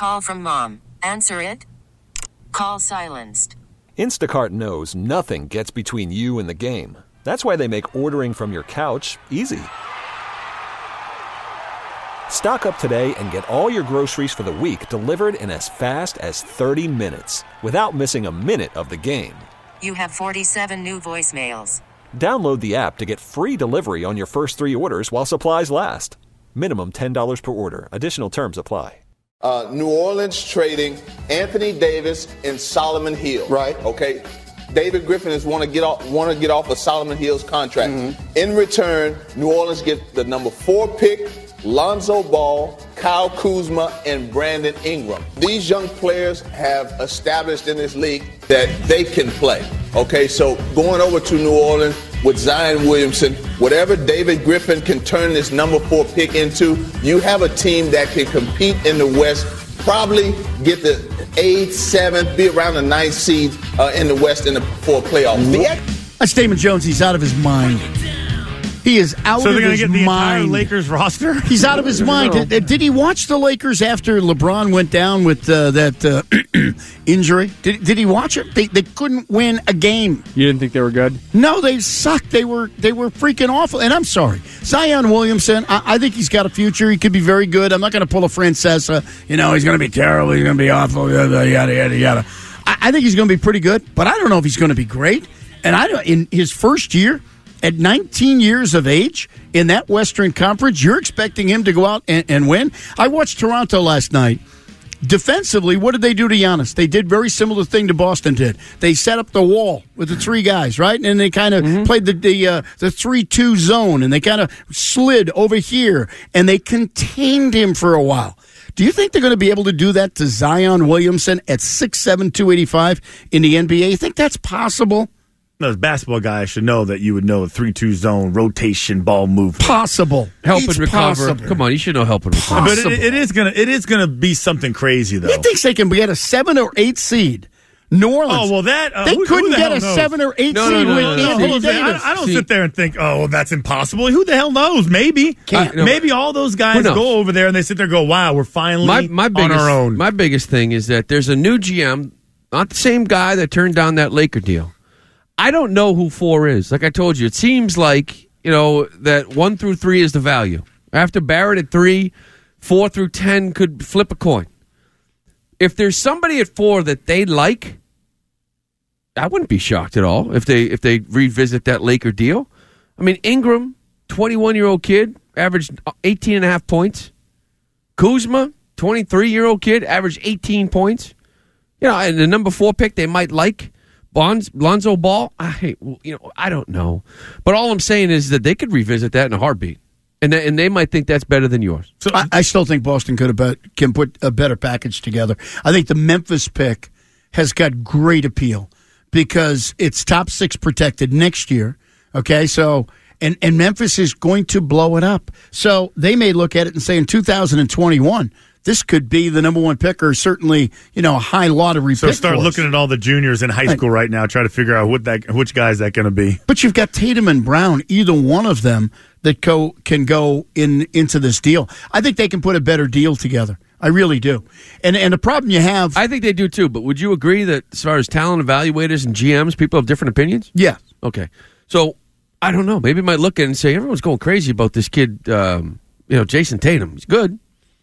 call from mom. Answer it. Call silenced. Instacart knows nothing gets between you and the game. That's why they make ordering from your couch easy. Stock up today and get all your groceries for the week delivered in as fast as 30 minutes without missing a minute of the game. You have 47 new voicemails. Download the app to get free delivery on your first 3 orders while supplies last. Minimum $10 per order. Additional terms apply. New Orleans trading Anthony Davis and Solomon Hill. Right. Okay. David Griffin is want to get off of Solomon Hill's contract. Mm-hmm. In return, New Orleans get the number 4 pick, Lonzo Ball, Kyle Kuzma, and Brandon Ingram. These young players have established in this league that they can play. Okay, so going over to New Orleans with Zion Williamson, whatever David Griffin can turn this number 4 pick into, you have a team that can compete in the West, probably get the 8th, 7th, be around the 9th seed in the West for a playoff. That's Damon Jones. He's out of his mind. He is out of his mind. So they're going to get the entire Lakers roster? He's out of his mind. Did he watch the Lakers after LeBron went down with that injury? Did he watch it? They couldn't win a game. You didn't think they were good? No, they sucked. They were freaking awful. And I'm sorry. Zion Williamson, I think he's got a future. He could be very good. I'm not going to pull a Francesa. He's going to be terrible. He's going to be awful. Yada, yada, yada. I think he's going to be pretty good, but I don't know if he's going to be great. And in his first year, at 19 years of age in that Western Conference, you're expecting him to go out and win? I watched Toronto last night. Defensively, what did they do to Giannis? They did very similar thing to Boston did. They set up the wall with the 3 guys, right? And they kind of played the 3-2 zone, and they kind of slid over here, and they contained him for a while. Do you think they're going to be able to do that to Zion Williamson at 6'7", 285 in the NBA? You think that's possible? No, as a basketball guy, I should know that you would know a 3-2 zone rotation ball movement. Possible. Help and recover. Possible. Come on, you should know help and recover. But it is gonna be something crazy though. He thinks they can get a 7 or 8 seed. New Orleans. Oh well, that they couldn't get a 7 or 8 seed with Anthony Davis. I don't sit there and think, oh, well, that's impossible. Who the hell knows? Maybe, maybe all those guys go over there and they sit there and go, wow, we're finally on our own. My biggest thing is that there's a new GM, not the same guy that turned down that Laker deal. I don't know who 4 is. Like I told you, it seems like, that 1 through 3 is the value. After Barrett at 3, 4 through 10 could flip a coin. If there's somebody at 4 that they like, I wouldn't be shocked at all if they revisit that Laker deal. I mean, Ingram, 21-year-old kid, averaged 18.5 points. Kuzma, 23-year-old kid, averaged 18 points. And the number 4 pick they might like. Lonzo Ball, I don't know. But all I'm saying is that they could revisit that in a heartbeat. And they might think that's better than yours. So I still think Boston can put a better package together. I think the Memphis pick has got great appeal because it's top 6 protected next year. Okay, so and Memphis is going to blow it up. So they may look at it and say in 2021, this could be the number 1 pick, or certainly, a high lottery pick. So start looking at all the juniors in high school right now, try to figure out which guy is that going to be. But you've got Tatum and Brown, either one of them that can go into this deal. I think they can put a better deal together. I really do. And the problem you have... I think they do too, but would you agree that as far as talent evaluators and GMs, people have different opinions? Yeah. Okay. So, I don't know. Maybe I might look at it and say, everyone's going crazy about this kid, Jason Tatum. He's good.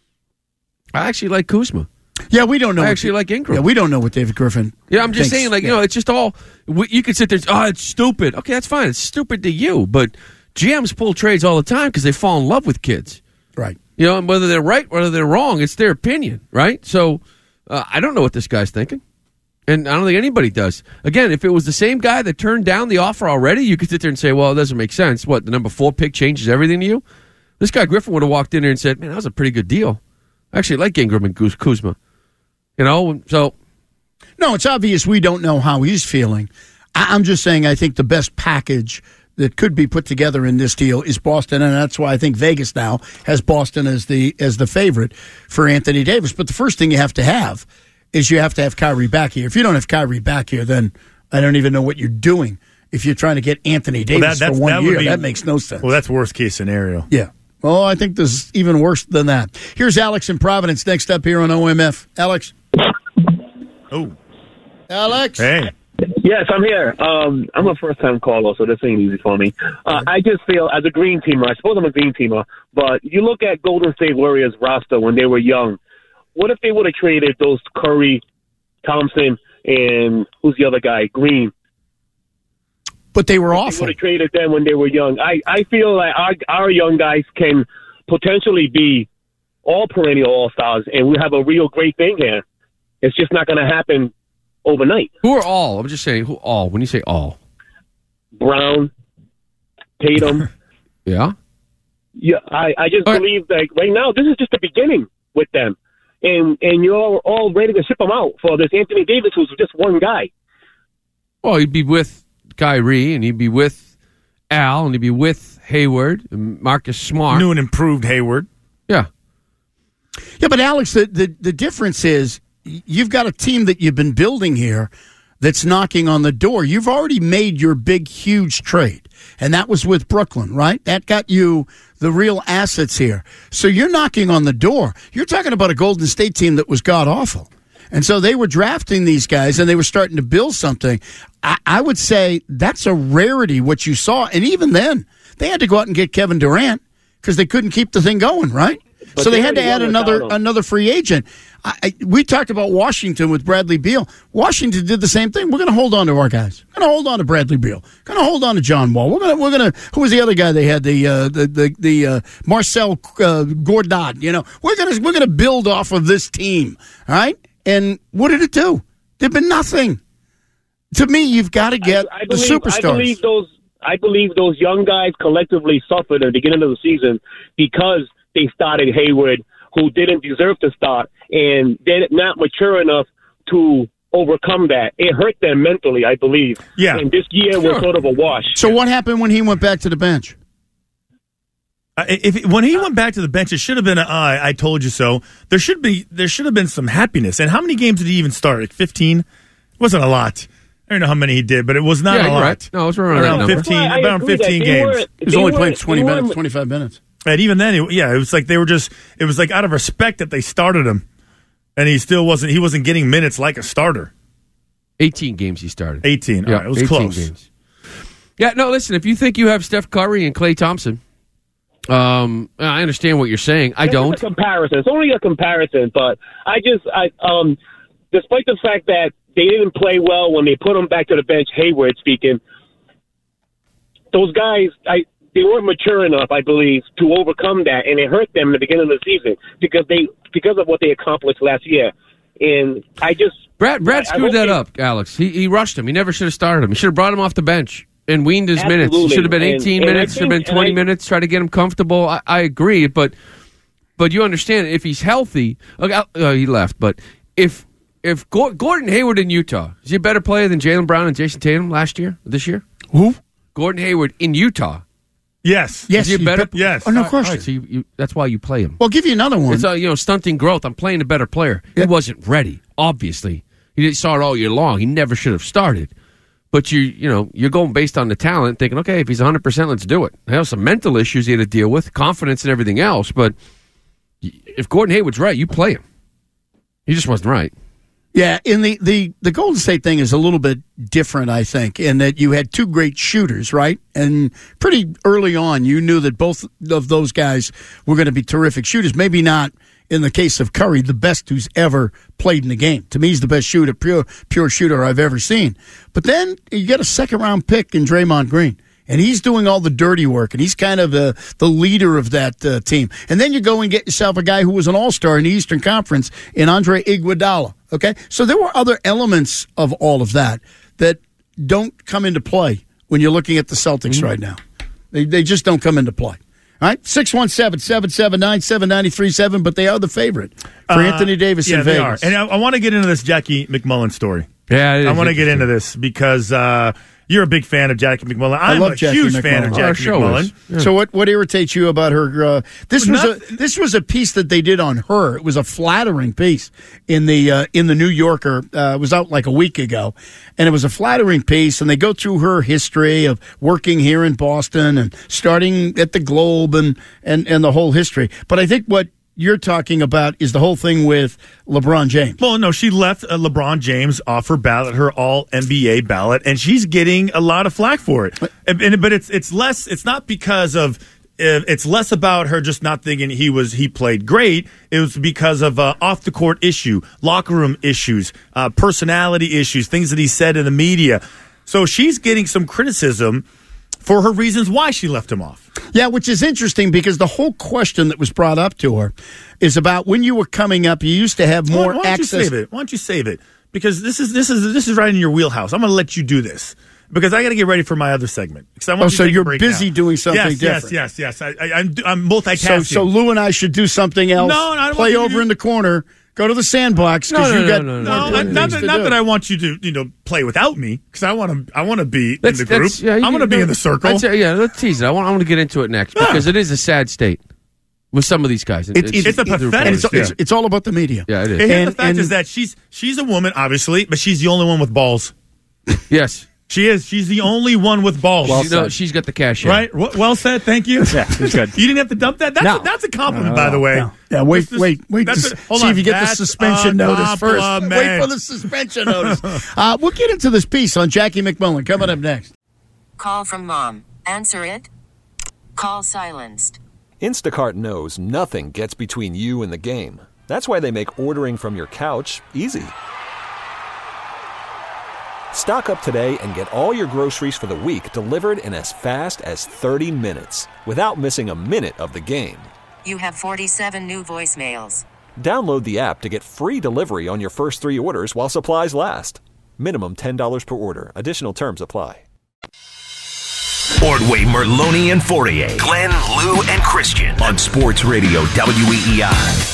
I actually like Kuzma. Yeah, we don't know. I actually like Ingram. Yeah, we don't know what David Griffin Yeah, I'm just saying, it's just all... You could sit there and it's stupid. Okay, that's fine. It's stupid to you, but GMs pull trades all the time because they fall in love with kids. Right. And whether they're right, whether they're wrong, it's their opinion, right? So, I don't know what this guy's thinking. And I don't think anybody does. Again, if it was the same guy that turned down the offer already, you could sit there and say, well, it doesn't make sense. What, the number 4 pick changes everything to you? This guy Griffin would have walked in there and said, man, that was a pretty good deal. I actually like Ingram and Kuzma. So... No, it's obvious we don't know how he's feeling. I'm just saying I think the best package that could be put together in this deal is Boston, and that's why I think Vegas now has Boston as the favorite for Anthony Davis. But the first thing you have to have is you have to have Kyrie back here. If you don't have Kyrie back here, then I don't even know what you're doing. If you're trying to get Anthony Davis for 1 year, that makes no sense. Well, that's worst case scenario. Yeah. Oh, I think this is even worse than that. Here's Alex in Providence next up here on OMF. Alex. Oh. Alex. Hey. Yes, I'm here. I'm a first-time caller, so this ain't easy for me. I just feel, as a green teamer, I suppose I'm a green teamer, but you look at Golden State Warriors roster when they were young. What if they would have traded those Curry, Thompson, and who's the other guy, Green? But they were awful. They would have traded them when they were young. I feel like our young guys can potentially be all perennial all-stars, and we have a real great thing here. It's just not going to happen overnight. Who are all? I'm just saying, who all? When you say all? Brown, Tatum. Yeah? Yeah, I just believe that right now this is just the beginning with them. And you're all ready to ship them out for this Anthony Davis, who's just one guy. Well, he'd be with Kyrie, and he'd be with Al, and he'd be with Hayward, and Marcus Smart. New and improved Hayward. Yeah. Yeah, but Alex, the difference is you've got a team that you've been building here that's knocking on the door. You've already made your big, huge trade, and that was with Brooklyn, right? That got you the real assets here. So you're knocking on the door. You're talking about a Golden State team that was god-awful. And so they were drafting these guys, and they were starting to build something. I would say that's a rarity, what you saw. And even then, they had to go out and get Kevin Durant because they couldn't keep the thing going, right? But so they had to add another free agent. We talked about Washington with Bradley Beal. Washington did the same thing. We're going to hold on to our guys. We're going to hold on to Bradley Beal. We're going to hold on to John Wall. We're going to. Who was the other guy they had? The Marcel Gourdad. You know, we're going to build off of this team. All right. And what did it do? There'd been nothing. To me, you've got to get the superstars. I believe those young guys collectively suffered at the beginning of the season because they started Hayward, who didn't deserve to start, and they're not mature enough to overcome that. It hurt them mentally, I believe. Yeah. And this year was sort of a wash. So what happened when he went back to the bench? When he went back to the bench, it should have been I told you so. There should have been some happiness. And how many games did he even start? Like 15? It wasn't a lot. I don't know how many he did, but it was not a lot. Right. No, it was around 15. Well, around 15 games. He was only playing 25 minutes. And even then, it was like it was like out of respect that they started him, and he wasn't getting minutes like a starter. 18 games he started. 18. Yeah, all right, it was close. Games. Yeah, no, listen, if you think you have Steph Curry and Klay Thompson, I understand what you're saying. I don't. It's a comparison. It's only a comparison, but despite the fact that they didn't play well when they put them back to the bench, Hayward speaking, those guys, they weren't mature enough, I believe, to overcome that, and it hurt them in the beginning of the season because of what they accomplished last year. And Brad screwed that up, Alex. He rushed him. He never should have started him. He should have brought him off the bench and weaned his minutes. It should have been 18 minutes. Should have been 20 minutes. Try to get him comfortable. I agree, but you understand if he's healthy. He left, but if Gordon Hayward in Utah, is he a better player than Jaylen Brown and Jason Tatum this year? Who? Gordon Hayward in Utah. Yes. Yes. Is he better? Yes. Oh, no question. Right, so that's why you play him. Well, I'll give you another one. It's stunting growth. I'm playing a better player. He wasn't ready, obviously. He didn't start all year long. He never should have started. But you're going based on the talent, thinking, okay, if he's 100%, let's do it. He has some mental issues he had to deal with, confidence and everything else. But if Gordon Hayward's right, you play him. He just wasn't right. Yeah, in the Golden State thing is a little bit different, I think, in that you had two great shooters, right? And pretty early on, you knew that both of those guys were going to be terrific shooters. Maybe not, in the case of Curry, the best who's ever played in the game. To me, he's the best shooter, pure shooter I've ever seen. But then you get a second-round pick in Draymond Green. And he's doing all the dirty work, and he's kind of the leader of that team. And then you go and get yourself a guy who was an all-star in the Eastern Conference in Andre Iguodala, okay? So there were other elements of all of that don't come into play when you're looking at the Celtics right now. They just don't come into play. All right, 617-779-7937, but they are the favorite for Anthony Davis in Vegas. They are. And I want to get into this Jackie McMullen story. Yeah, I want to get into this because You're a big fan of Jackie McMullen. I I'm love a Jackie huge McMullen. fan of Jackie McMullen. Yeah. So what irritates you about her? This was a piece that they did on her. It was a flattering piece in the New Yorker. It was out like a week ago, and it was a flattering piece. And they go through her history of working here in Boston and starting at the Globe and the whole history. But I think what you're talking about is the whole thing with LeBron James. Well, no, she left LeBron James off her ballot, her All-NBA ballot, and she's getting a lot of flack for it. But it's less. It's not because of. It's less about her just not thinking he played great. It was because of off the court issue, locker room issues, personality issues, things that he said in the media. So she's getting some criticism for her reasons why she left him off. Yeah, which is interesting because the whole question that was brought up to her is about when you were coming up, you used to have more access. Why don't you save it? Because this is right in your wheelhouse. I'm going to let you do this because I got to get ready for my other segment. So you're busy doing something different. Yes. I'm multitasking. So Lou and I should do something else. No, I don't play want over in the corner. Go to the sandbox because you got not that I want you to play without me because I want to be in the group. I want to be in the circle. Let's tease it. I want to get into it next because it is a sad state with some of these guys. It's a pathetic. It's all about the media. Yeah, it is. And the fact is that she's a woman, obviously, but she's the only one with balls. Yes. She is. She's the only one with balls. Well, she's got the cash in. Right? Well said. Thank you. Yeah, it's good. You didn't have to dump that? That's a compliment, by the way. No. Yeah, wait. See if you get the suspension notice first. Wait for the suspension notice. We'll get into this piece on Jackie McMullen coming up next. Call from mom. Answer it. Call silenced. Instacart knows nothing gets between you and the game. That's why they make ordering from your couch easy. Stock up today and get all your groceries for the week delivered in as fast as 30 minutes without missing a minute of the game. You have 47 new voicemails. Download the app to get free delivery on your first 3 orders while supplies last. Minimum $10 per order. Additional terms apply. Ordway, Merloni, and Fourier. Glenn, Lou, and Christian on Sports Radio WEEI.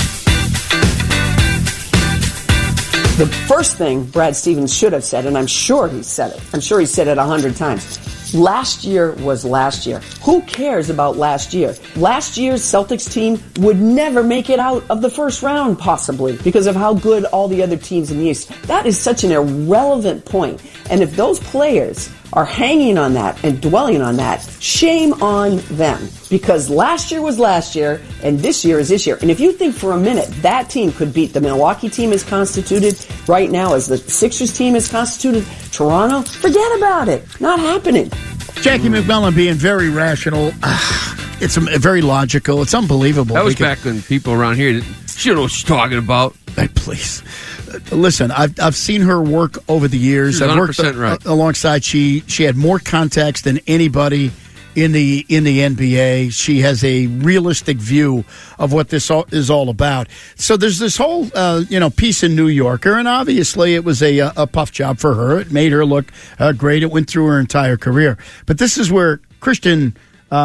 The first thing Brad Stevens should have said, and I'm sure he said it. I'm sure he said it 100 times. Last year was last year. Who cares about last year? Last year's Celtics team would never make it out of the first round, possibly, because of how good all the other teams in the East. That is such an irrelevant point. And if those players are hanging on that and dwelling on that, shame on them. Because last year was last year, and this year is this year. And if you think for a minute that team could beat the Milwaukee team as constituted right now, as the Sixers team is constituted, Toronto, forget about it. Not happening. Jackie McMullen being very rational. It's very logical. It's unbelievable. That was back when people around here she don't know what she's talking about. Hey, please. Listen, I've seen her work over the years. She's 100% I've worked right. Alongside. She had more contacts than anybody in the NBA. She has a realistic view of what this is all about. So there's this whole piece in New Yorker, and obviously it was a puff job for her. It made her look great. It went through her entire career. But this is where Christian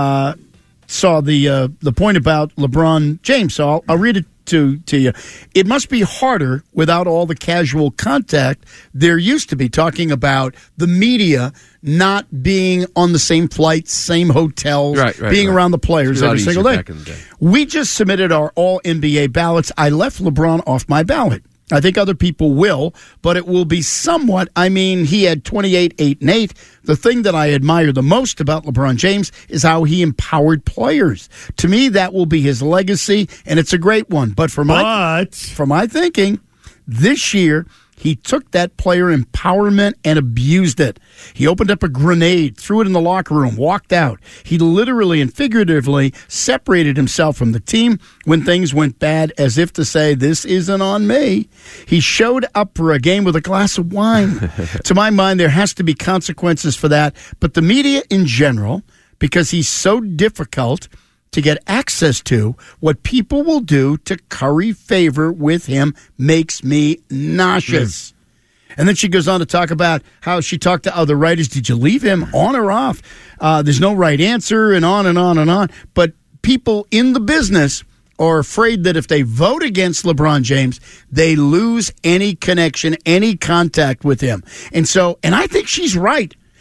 saw the point about LeBron James. So I'll read it to you. It must be harder without all the casual contact there used to be, talking about the media not being on the same flights, same hotels, being around the players every single day. We just submitted our All-NBA ballots. I left LeBron off my ballot. I think other people will, but it will be somewhat. I mean, he had 28, 8, and 8. The thing that I admire the most about LeBron James is how he empowered players. To me, that will be his legacy, and it's a great one. But for my thinking, this year, he took that player empowerment and abused it. He opened up a grenade, threw it in the locker room, walked out. He literally and figuratively separated himself from the team when things went bad, as if to say, this isn't on me. He showed up for a game with a glass of wine. To my mind, there has to be consequences for that. But the media in general, because he's so difficult to get access to, what people will do to curry favor with him makes me nauseous. And then she goes on to talk about how she talked to other writers. Did you leave him on or off? There's no right answer, and on and on and on. But people in the business are afraid that if they vote against LeBron James, they lose any connection, any contact with him. And I think she's right.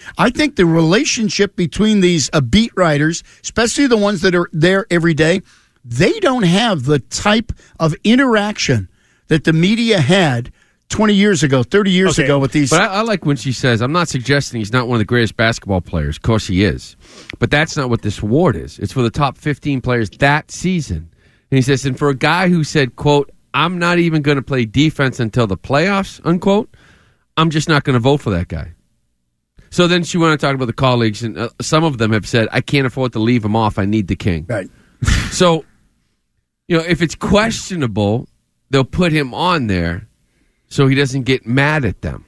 I think the relationship between these beat writers, especially the ones that are there every day, they don't have the type of interaction that the media had 20 years ago, 30 years ago with these. But I like when she says, I'm not suggesting he's not one of the greatest basketball players. Of course he is. But that's not what this award is. It's for the top 15 players that season. And he says, and for a guy who said, quote, I'm not even going to play defense until the playoffs, unquote, I'm just not going to vote for that guy. So then she went on to talk about the colleagues, and some of them have said, I can't afford to leave him off. I need the king. Right. So, if it's questionable, they'll put him on there so he doesn't get mad at them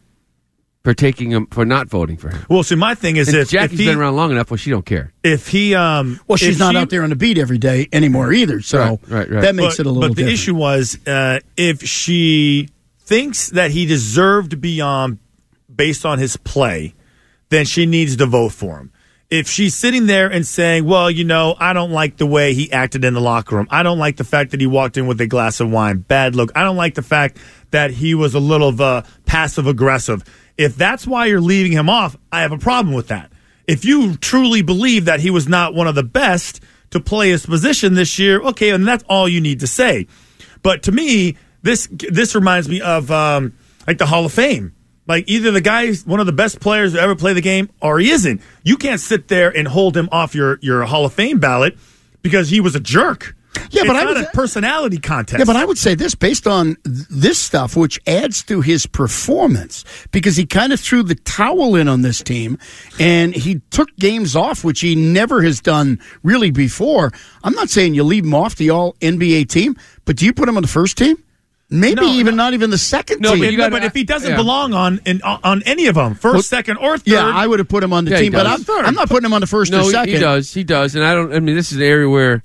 for not voting for him. Well, see, my thing is, if Jackie's been around long enough, well, she don't care. If he, she's not out there on the beat every day anymore either. So right. that makes it a little. But the issue was, if she thinks that he deserved to be on based on his play, then she needs to vote for him. If she's sitting there and saying, well, I don't like the way he acted in the locker room. I don't like the fact that he walked in with a glass of wine. Bad look. I don't like the fact that he was a little passive-aggressive. If that's why you're leaving him off, I have a problem with that. If you truly believe that he was not one of the best to play his position this year, okay, and that's all you need to say. But to me, this reminds me of like the Hall of Fame. Like, either the guy's one of the best players to ever play the game or he isn't. You can't sit there and hold him off your Hall of Fame ballot because he was a jerk. Yeah, it's but not a personality contest. Yeah, but I would say this, based on this stuff, which adds to his performance, because he kind of threw the towel in on this team, and he took games off, which he never has done really before. I'm not saying you leave him off the All-NBA team, but do you put him on the first team? Maybe not even the second team. But if he doesn't belong on any of them, first, second, or third. Yeah, I would have put him on the team, but I'm not putting him on the first or second. He does. And this is an area where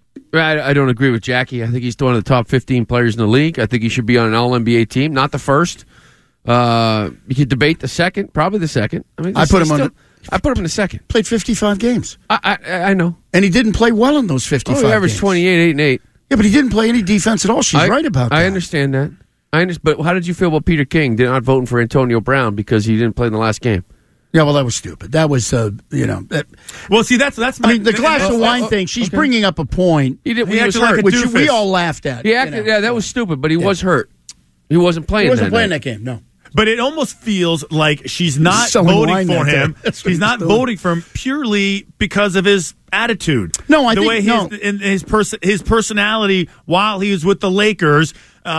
I don't agree with Jackie. I think he's one of the top 15 players in the league. I think he should be on an All-NBA team, not the first. You could debate the second, probably the second. I put him in the second. Played 55 games. I know. And he didn't play well in those 55 he averaged games. 28, 8, and 8. Yeah, but he didn't play any defense at all. She's right about that. I understand that. But how did you feel about Peter King not voting for Antonio Brown because he didn't play in the last game? Yeah, well, that was stupid. That was, well, see, that's. The glass of wine thing. She's bringing up a point. He was hurt, which we all laughed at. Yeah, that was stupid. But he was hurt. He wasn't playing. He wasn't playing that game. No. But it almost feels like she's not voting for him. She's not voting for him purely because of his attitude. No, I think his personality while he was with the Lakers,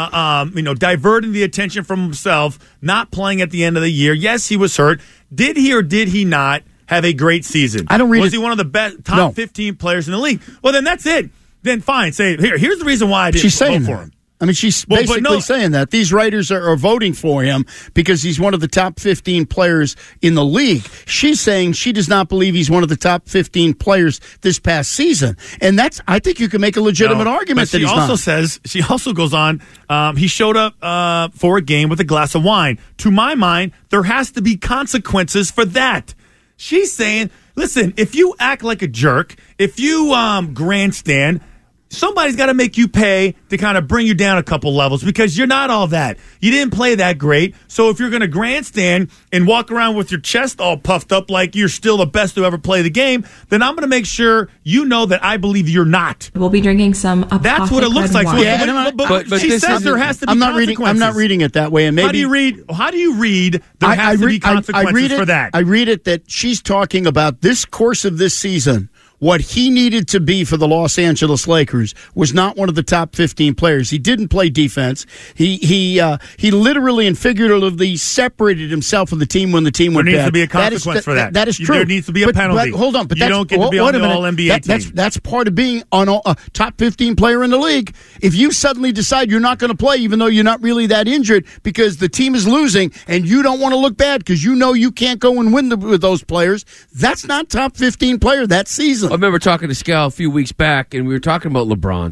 diverting the attention from himself, not playing at the end of the year. Yes, he was hurt. Did he or did he not have a great season? I don't read. Was he one of the best top 15 players in the league? Well, then that's it. Then fine. Say here's the reason why I didn't vote for him. I mean, she's basically saying that these writers are voting for him because he's one of the top 15 players in the league. She's saying she does not believe he's one of the top 15 players this past season. And I think you can make a legitimate argument that he's not. She also goes on, he showed up for a game with a glass of wine. To my mind, there has to be consequences for that. She's saying, listen, if you act like a jerk, if you grandstand, somebody's got to make you pay to kind of bring you down a couple levels because you're not all that. You didn't play that great. So if you're going to grandstand and walk around with your chest all puffed up like you're still the best to ever play the game, then I'm going to make sure you know that I believe you're not. We'll be drinking some apothic That's what it looks like. Yeah, but she says there has to be consequences. I'm not reading it that way. And maybe How do you read there has to be consequences for that? I read it that she's talking about this course of this season. What he needed to be for the Los Angeles Lakers was not one of the top 15 players. He didn't play defense. He literally and figuratively separated himself from the team when the team went bad. There needs to be a consequence for that. That is true. There needs to be a penalty. But hold on. But you don't get to be on the All-NBA team. That's part of being on a top 15 player in the league. If you suddenly decide you're not going to play, even though you're not really that injured, because the team is losing and you don't want to look bad because you know you can't go and win with those players, that's not top 15 player that season. I remember talking to Scal a few weeks back, and we were talking about LeBron,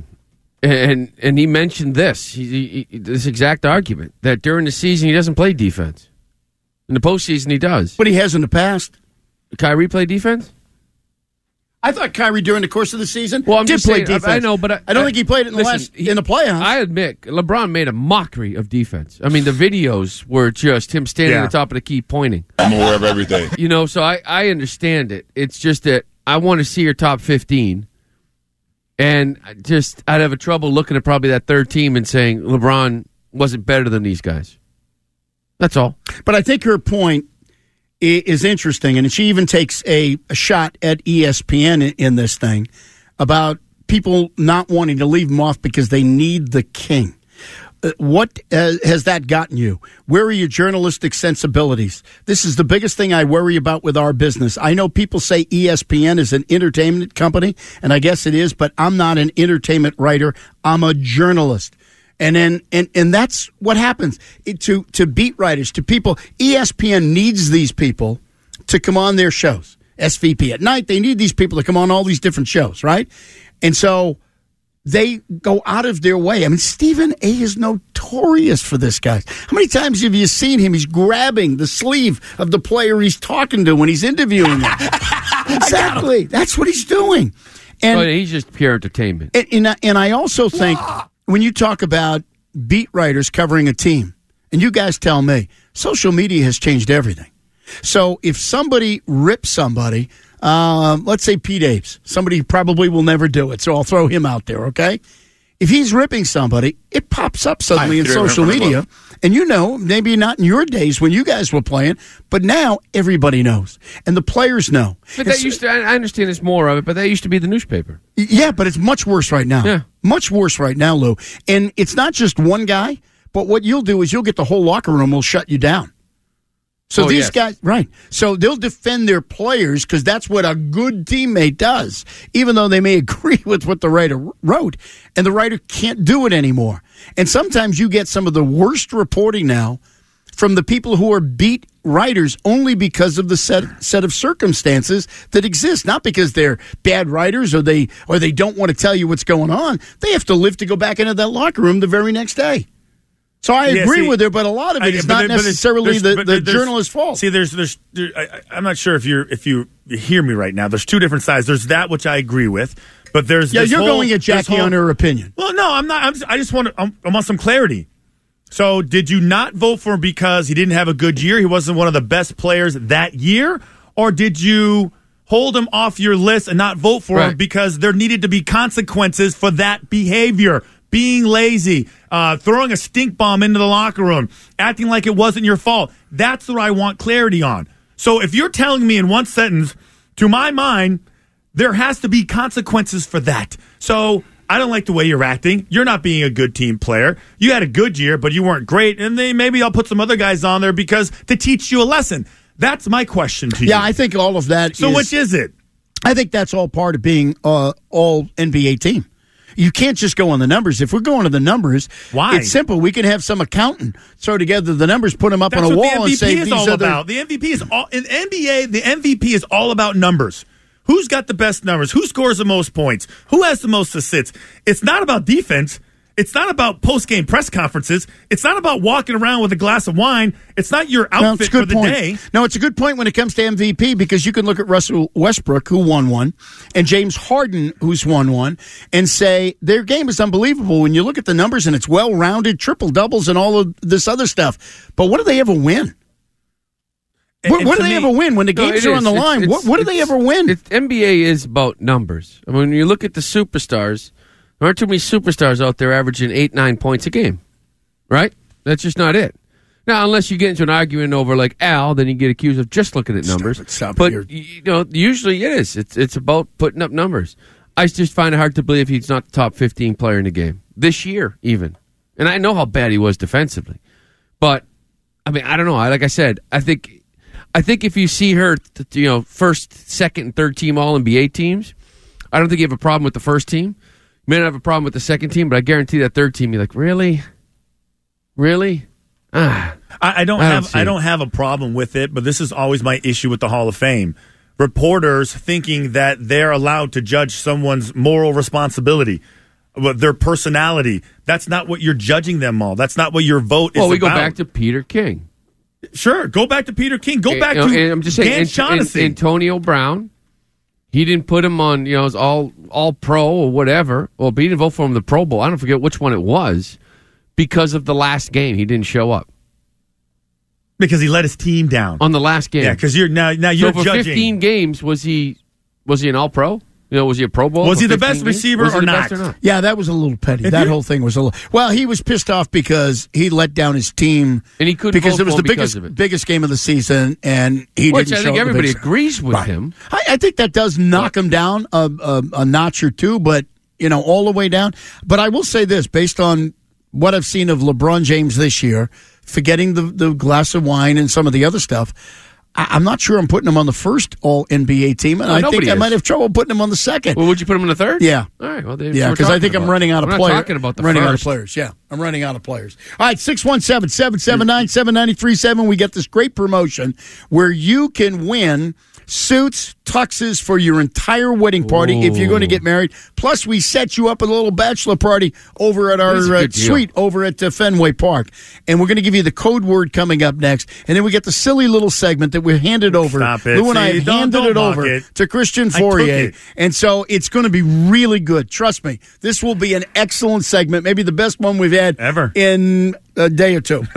and he mentioned this this exact argument, that during the season he doesn't play defense. In the postseason he does. But he has in the past. Kyrie play defense? I thought Kyrie during the course of the season Well, I'm did just play saying, defense. I know, but I don't think he played it in the playoffs. I admit, LeBron made a mockery of defense. I mean, the videos were just him standing at the top of the key pointing. I'm aware of everything. So I understand it. It's just that I want to see your top 15. And I'd have a trouble looking at probably that third team and saying LeBron wasn't better than these guys. That's all. But I think her point is interesting, and she even takes a shot at ESPN in this thing about people not wanting to leave him off because they need the king. What has that gotten you? Where are your journalistic sensibilities? This is the biggest thing I worry about with our business. I know people say ESPN is an entertainment company, and I guess it is, but I'm not an entertainment writer. I'm a journalist. And that's what happens to beat writers, to people. ESPN needs these people to come on their shows. SVP at night, they need these people to come on all these different shows, right? And so they go out of their way. I mean, Stephen A. is notorious for this, guys. How many times have you seen him? He's grabbing the sleeve of the player he's talking to when he's interviewing them. Exactly. That's what he's doing. And he's just pure entertainment. And I also think when you talk about beat writers covering a team, and you guys tell me, social media has changed everything. So if somebody rips somebody, let's say Pete Apes, somebody probably will never do it, so I'll throw him out there, okay? If he's ripping somebody, it pops up suddenly in social media. And maybe not in your days when you guys were playing, but now everybody knows. And the players know. But I understand there's more of it, but that used to be the newspaper. Yeah, but it's much worse right now. Yeah. Much worse right now, Lou. And it's not just one guy, but what you'll do is you'll get the whole locker room will shut you down. So these guys, right. So they'll defend their players because that's what a good teammate does, even though they may agree with what the writer wrote. And the writer can't do it anymore. And sometimes you get some of the worst reporting now from the people who are beat writers only because of the set of circumstances that exist, not because they're bad writers or they don't want to tell you what's going on. They have to live to go back into that locker room the very next day. So I agree with her, but a lot of it is not necessarily the journalist's fault. See, I'm not sure if you hear me right now. There's two different sides. There's that which I agree with, but there's you're going at Jackie on her opinion. Well, no, I'm not. I just want some clarity. So, did you not vote for him because he didn't have a good year? He wasn't one of the best players that year, or did you hold him off your list and not vote for him because there needed to be consequences for that behavior? Being lazy, throwing a stink bomb into the locker room, acting like it wasn't your fault. That's what I want clarity on. So if you're telling me in one sentence, to my mind, there has to be consequences for that. So I don't like the way you're acting. You're not being a good team player. You had a good year, but you weren't great. And maybe I'll put some other guys on there to teach you a lesson. That's my question to you. Yeah, I think all of that So which is it? I think that's all part of being all NBA team. You can't just go on the numbers. If we're going to the numbers, why? It's simple. We can have some accountant throw together the numbers, put them up on a wall, and say these are about. The MVP is all in NBA. The MVP is all about numbers. Who's got the best numbers? Who scores the most points? Who has the most assists? It's not about defense. It's not about post-game press conferences. It's not about walking around with a glass of wine. It's not your outfit for the day. No, it's a good point when it comes to MVP because you can look at Russell Westbrook, who won one, and James Harden, who's won one, and say their game is unbelievable when you look at the numbers and it's well-rounded, triple-doubles and all of this other stuff. But what do they ever win? What do they ever win when the games are on the line? What do they ever win? NBA is about numbers. I mean, when you look at the superstars, there aren't too many superstars out there averaging 8-9 points a game, right? That's just not it. Now, unless you get into an argument over like Al, then you get accused of just looking at numbers. But usually it is. It's about putting up numbers. I just find it hard to believe he's not the top 15 player in the game this year, even. And I know how bad he was defensively, but I mean, I don't know. Like I said, I think if you see her, first, second, and third team All NBA teams, I don't think you have a problem with the first team. You may not have a problem with the second team, but I guarantee that third team, you're like, really? I don't have a problem with it, but this is always my issue with the Hall of Fame. Reporters thinking that they're allowed to judge someone's moral responsibility, their personality. That's not what you're judging them all. That's not what your vote is about. Well, we go back to Peter King. Sure, go back to Peter King. Go back to I'm just saying, Dan Shaughnessy. Antonio Brown. He didn't put him on, as all pro or whatever. Well, but he didn't vote for him in the Pro Bowl. I don't forget which one it was because of the last game. He didn't show up. Because he let his team down. On the last game. Yeah, because you're so for judging. 15 games, was he an all-pro? Was he a Pro Bowl? Was he the best receiver or not? Yeah, that was a little petty. That whole thing was a little. Well, he was pissed off because he let down his team, and he couldn't because vote it was the biggest game of the season, and he Which didn't. I think show everybody agrees with him. I think that does knock him down a notch or two, but all the way down. But I will say this, based on what I've seen of LeBron James this year, forgetting the glass of wine and some of the other stuff. I'm not sure I'm putting him on the first All-NBA team, and I think I might have trouble putting him on the second. Well, would you put him in the third? Yeah. All right. Well, because I think I'm running out of players. We're not talking about the running first. out of players. Yeah, I'm running out of players. All right, 617-779-7937. We get this great promotion where you can win suits, tuxes for your entire wedding party if you're going to get married. Plus, we set you up a little bachelor party over at our suite over at Fenway Park. And we're going to give you the code word coming up next. And then we get the silly little segment that we handed over. Stop it. Lou and I have handed it over to Christian Fourier. And so it's going to be really good. Trust me. This will be an excellent segment, maybe the best one we've had ever in a day or two.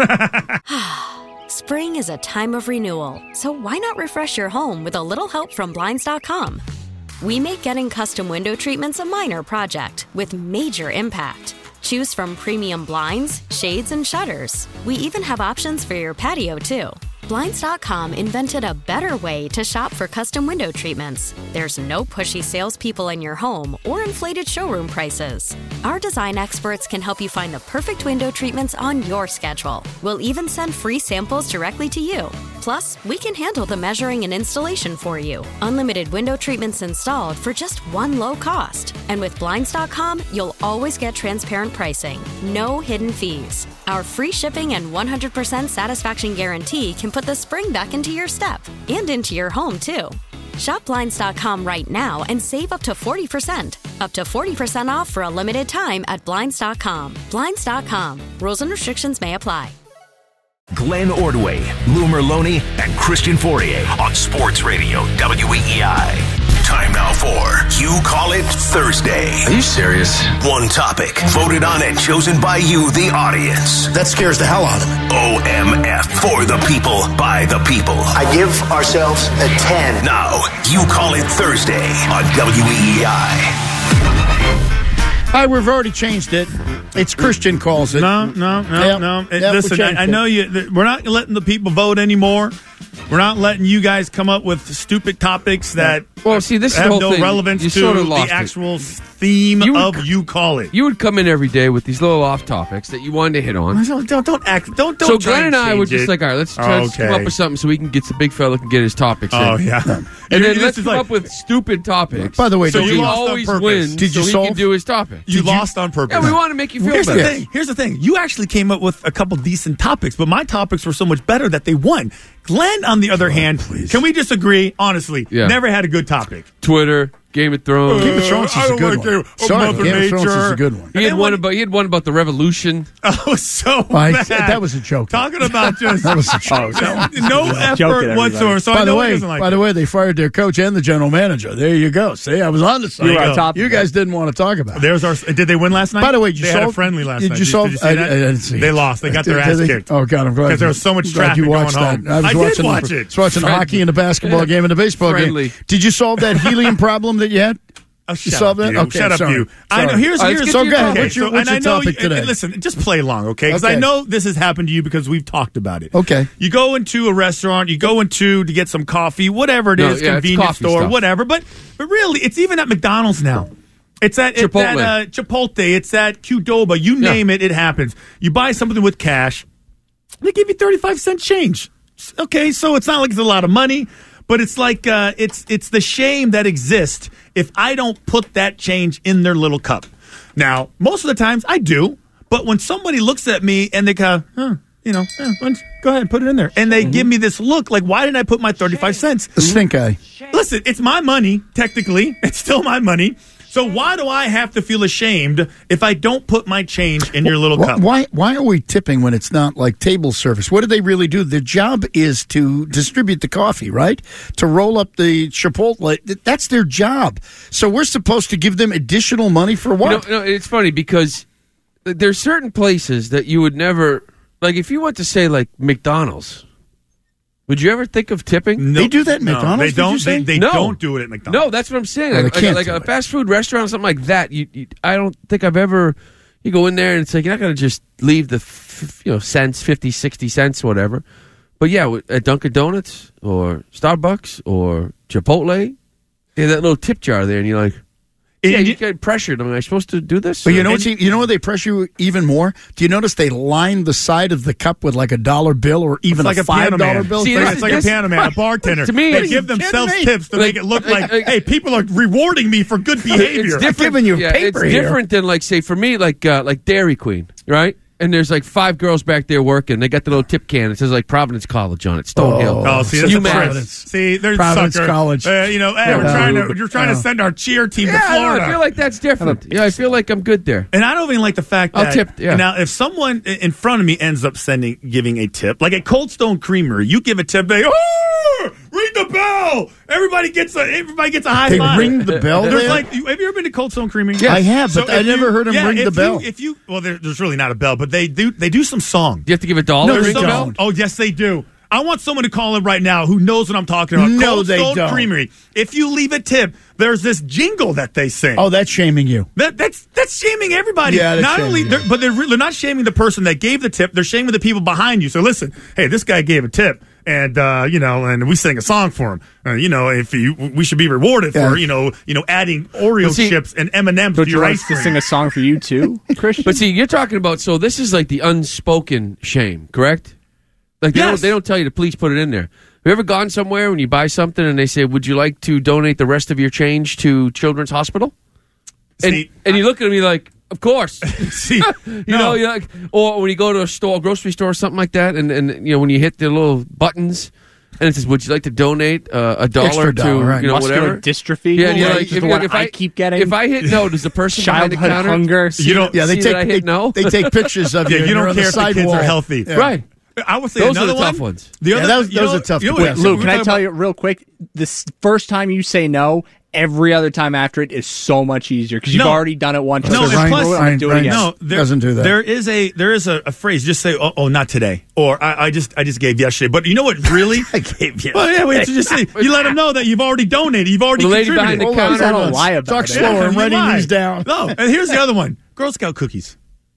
Spring is a time of renewal, so why not refresh your home with a little help from Blinds.com? We make getting custom window treatments a minor project with major impact. Choose from premium blinds, shades, and shutters. We even have options for your patio, too. Blinds.com invented a better way to shop for custom window treatments. There's no pushy salespeople in your home or inflated showroom prices. Our design experts can help you find the perfect window treatments on your schedule. We'll even send free samples directly to you. Plus, we can handle the measuring and installation for you. Unlimited window treatments installed for just one low cost. And with Blinds.com, you'll always get transparent pricing. No hidden fees. Our free shipping and 100% satisfaction guarantee can put the spring back into your step and into your home, too. Shop Blinds.com right now and save up to 40%. Up to 40% off for a limited time at Blinds.com. Blinds.com. Rules and restrictions may apply. Glenn Ordway, Lou Merloni, and Christian Fourier on Sports Radio WEEI. Time now for You Call It Thursday. Are you serious? One topic voted on and chosen by you, the audience. That scares the hell out of me. OMF, for the people, by the people. I give ourselves a 10. Now, You Call It Thursday on WEEI. All right, we've already changed it. It's Christian calls it. No. Listen, I know we're not letting the people vote anymore. We're not letting you guys come up with stupid topics that this is have the no thing. relevance You to sort of the lost actual theme of You Call It. You would come in every day with these little off topics that you wanted to hit on. Don't. So try Glenn and I were change just it. like, all right, let's come up with something so we can get the big fella can get his topics in. Oh, yeah. And then let's come up with stupid topics. By the way, so you he lost on always purpose. wins. Did you so solve? he can do his topic. You lost on purpose. Yeah, we want to make you feel Here's better. Here's the thing. You actually came up with a couple decent topics, but my topics were so much better that they won. Glenn, on the other hand, can we just agree, honestly, never had a good topic. Twitter, Game of Thrones. Game of Thrones is a good one. Sorry, Mother Game of Nature. Thrones is a good one. He had one about the revolution. Oh, so Well, bad. that was a joke. Talking about just That was a joke. no effort whatsoever. So by I the know way, he doesn't like by the way, they fired their coach and the general manager. There you go. See, I was on the side. You guys didn't want to talk about it. There's our. Did they win last night? By the way, they had a friendly last night. Did you solve? Did you see that? I didn't see it. They lost. They got their ass kicked. Oh God, I'm glad because there was so much glad traffic you watched going that. home. I did watch it. I was watching the hockey and the basketball game and the baseball Friendly. game. Did you solve that helium problem that you had? Oh, You saw that? Okay, Shut up, sorry. you. I know. Sorry. Here's so go ahead. okay, What's your and I know topic today? Listen, just play along, okay? Because I know this has happened to you because we've talked about it. Okay. You go into a restaurant, you go into to get some coffee, whatever it is, it's convenience coffee store, stuff. whatever. But really, it's even at McDonald's now. It's at Chipotle. It's at Qdoba. You name it, it happens. You buy something with cash, they give you 35-cent change. Okay, so it's not like it's a lot of money. But it's like it's the shame that exists if I don't put that change in their little cup. Now, most of the times I do, but when somebody looks at me and they go, go ahead and put it in there, and they give me this look like, why didn't I put my 35 cents? The stink eye. Listen, it's my money. Technically, it's still my money. So why do I have to feel ashamed if I don't put my change in your little cup? Why are we tipping when it's not like table service? What do they really do? Their job is to distribute the coffee, right? To roll up the Chipotle. That's their job. So we're supposed to give them additional money for what? It's funny because there's certain places that you would never, like if you went to say like McDonald's, would you ever think of tipping? They do that at McDonald's? They don't do it at McDonald's. No, that's what I'm saying. Oh, like a fast food restaurant or something like that. I don't think I've ever. You go in there and it's like you're not going to just leave the cents, 50, 60 cents, whatever. But yeah, at Dunkin' Donuts or Starbucks or Chipotle, they have that little tip jar there, and you're like. Yeah, you get pressured. Am I supposed to do this? But you know what they pressure you even more? Do you notice they line the side of the cup with like $1 bill or even like a $5 bill? See, it's like a piano man, a bartender. To me, they give themselves tips to make it look like, hey, people are rewarding me for good behavior. It's different. It's different than like, say, for me, like Dairy Queen, right? And there's like 5 girls back there working. They got the little tip can. It says like Providence College on it. Stonehill. Oh, see, that's Providence. See, there's Providence sucker. College. You're trying to send our cheer team to Florida. I feel like that's different. I feel like I'm good there. And I don't even like the fact that I'll tip. Yeah. Now, if someone in front of me ends up giving a tip, like at Cold Stone Creamery, you give a tip, they ring the bell. Everybody gets a high five. They ring the bell. There's like, have you ever been to Cold Stone Creamery? Yeah, I have, but I never heard them ring the bell. There's really not a bell, but they do some song. You have to give $1 to ring the bell? Oh, yes, they do. I want someone to call in right now who knows what I'm talking about. No, Cold they Stone don't. Creamery. If you leave a tip, there's this jingle that they sing. Oh, that's shaming you. That's shaming everybody. Yeah, that's not only, shaming they're not shaming the person that gave the tip. They're shaming the people behind you. So listen, hey, this guy gave a tip, and and we sang a song for him. We should be rewarded for adding Oreo chips and M&Ms to your ice cream. To sing a song for you too, Christian. But see, you're talking about. So this is like the unspoken shame, correct? Like they don't tell you to please put it in there. Have you ever gone somewhere when you buy something and they say, "Would you like to donate the rest of your change to Children's Hospital?" And you look at me like, "Of course." See, you're like, or when you go to a grocery store or something like that, and when you hit the little buttons. And it says, "Would you like to donate $1 to right. whatever dystrophy?" Yeah, and you're like, if I keep getting, if I hit no, does the person behind the childhood counter hunger? They take pictures of you. Yeah, you don't care if the kids are healthy, right? I would say those another are the tough ones. Those are tough. Wait, Luke, can I tell you real quick? This first time you say no, every other time after it is so much easier because you've already done it once. No, Ryan doesn't do that. There is a phrase. Just say, "Oh, not today," or "I just gave yesterday." But you know what? Really, I gave yesterday. Well, yeah, wait, just say, you let them know that you've already donated. You've already lady contributed. behind the counter. I don't lie about Talk it. slower. I'm writing these down. No, and here's the other one: Girl Scout cookies.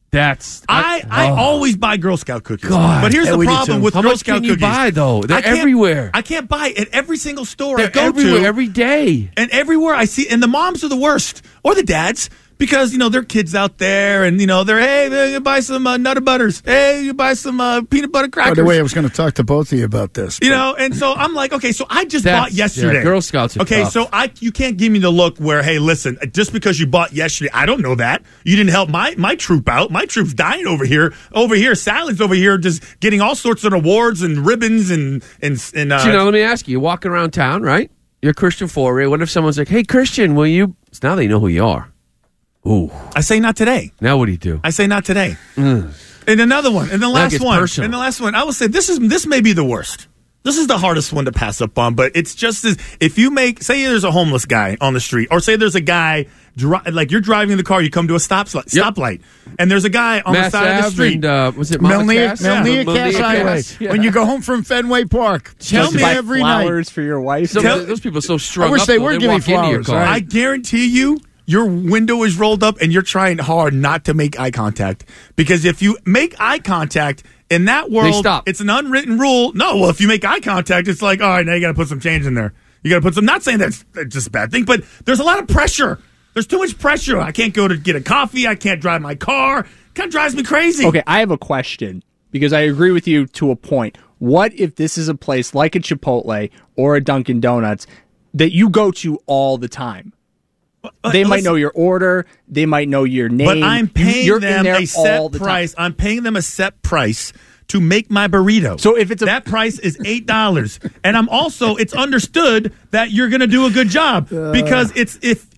I always buy Girl Scout cookies. God, but here's the problem with How Girl much Scout can you cookies. buy though? They're everywhere. I can't buy at every single store They're I go everywhere to. every day. And everywhere I see, and the moms are the worst, or the dads, because their kids out there, and they're hey, you buy some Nutter Butters, hey, you buy some peanut butter crackers. By the way, I was going to talk to both of you about this. And so I'm like, okay, so I just bought yesterday. Yeah, Girl Scouts are okay, tough. so you can't give me the look where, hey, listen, just because you bought yesterday, I don't know that. You didn't help my troop out. My troop's dying over here. Sally's over here just getting all sorts of awards and ribbons and let me ask you, you're walking around town, right? You're Christian Fourier. What if someone's like, hey, Christian, will you? So now they know who you are. Ooh. I say not today. Now what do you do? I say not today. And another one. And the last one. Personal. And the last one. I will say this may be the worst. This is the hardest one to pass up on, but it's just as if you say there's a homeless guy on the street, or say there's a guy like you're driving the car, you come to a stoplight, and there's a guy on the side of the street. And, was it Melnia Cass Highway? Yeah. When you go home from Fenway Park, tell me every flowers night for your wife. Those people are so strung up. I wish they were giving flowers. Right? I guarantee you. Your window is rolled up and you're trying hard not to make eye contact. Because if you make eye contact in that world, it's an unwritten rule. No, well, if you make eye contact, it's like, all right, now you got to put some change in there. You got to put some, not saying that's just a bad thing, but there's a lot of pressure. There's too much pressure. I can't go to get a coffee. I can't drive my car. It kind of drives me crazy. Okay, I have a question because I agree with you to a point. What if this is a place like a Chipotle or a Dunkin' Donuts that you go to all the time? They might know your order. They might know your name. But I'm paying them a set the price. I'm paying them a set price to make my burrito. So if it's that price is $8, and I'm also it's understood that you're going to do a good job because it's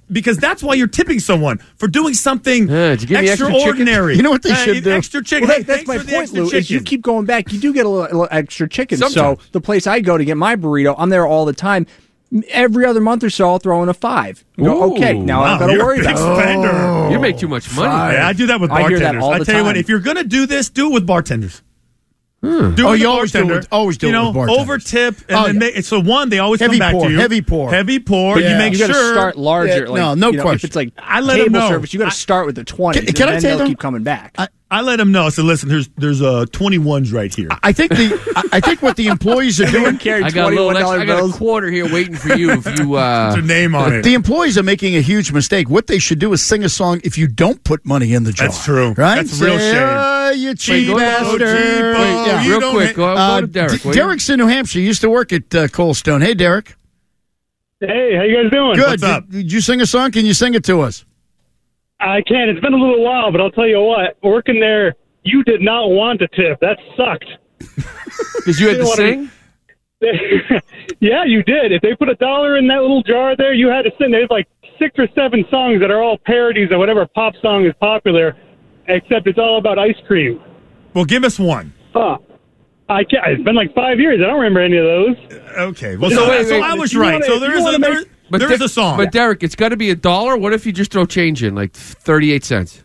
because that's why you're tipping someone for doing something did you give me extra extraordinary. chicken? You know what they should do? Extra chicken. Well, Hey, that's thanks my for the point, extra Lou. chicken. Is you keep going back, you do get a little extra chicken. Sometimes. So the place I go to get my burrito, I'm there all the time. Every other month or so, I'll throw in a $5. You go, Ooh, okay, now I don't got to you're a worry big about it. spender. You make too much money. Yeah, I do that with I hear bartenders. that all the tell you what, time. if you're going to do this, do it with bartenders. Do it with you the always do it bartender. with- always do it with bartenders. Over tip, and Oh, then yeah. so one, they always Heavy come back pour, to you. heavy pour. Heavy pour. Yeah. You make You got to sure. start larger. Yeah, like, no you know, question. If it's like I let 'em table know. service, you got to start with the 20. Can I and tell then you they'll though? keep coming back. I let them know. So listen, there's 21s right here. I think I think what the employees are doing. Carry I got a little $21 extra, I got a bills. quarter here waiting for you if you Your name on it. The employees are making a huge mistake. What they should do is sing a song if you don't put money in the jar. That's true. Right? That's a real Say, shame. "Oh, you cheap Cheapo, bastard." cheapo, Wait, yeah. you real don't quick. hit- Go to Derek. will you? Derek's in New Hampshire. He used to work at Cold Stone. Hey, Derek. Hey, how you guys doing? Good. What's up? Did you sing a song? Can you sing it to us? I can. It's been a little while, but I'll tell you what. Working there, you did not want a tip. That sucked. Because you had to You know what I sing? mean? Yeah, you did. If they put $1 in that little jar there, you had to sing. There's like 6 or 7 songs that are all parodies of whatever pop song is popular, except it's all about ice cream. Well, give us one. I can't. It's been like 5 years. I don't remember any of those. Okay. Well, So so, wait, so wait, I was if you right. wanna- So if there you is wanna make- there is a song. But Derek, it's got to be $1. What if you just throw change in, like 38 cents?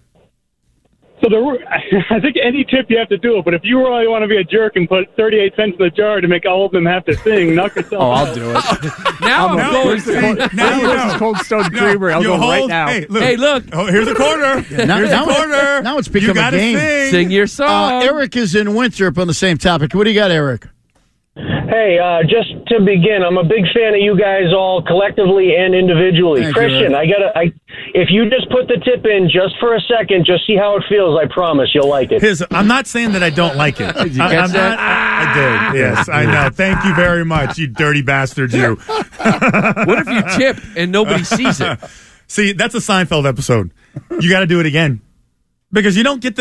So I think any tip you have to do it, but if you really want to be a jerk and put 38 cents in the jar to make all of them have to sing, knock yourself out. I'll do it. Now I'm now- going. Where's the cold, Now you where's know. the Cold Stone No, Creamery? I'll you go right hold- now. Hey, look. Oh, here's a quarter. Now- Here's now a quarter. now it's become you a gotta game. Sing your song. Eric is in Winthrop on the same topic. What do you got, Eric? Hey, just to begin, I'm a big fan of you guys all collectively and individually. Thank you, Christian, if you just put the tip in just for a second, just see how it feels. I promise you'll like it. I'm not saying that I don't like it. Did you catch that? I did. Yes, I know. Thank you very much, you dirty bastard, you. What if you tip and nobody sees it? See, that's a Seinfeld episode. You got to do it again. Because you don't get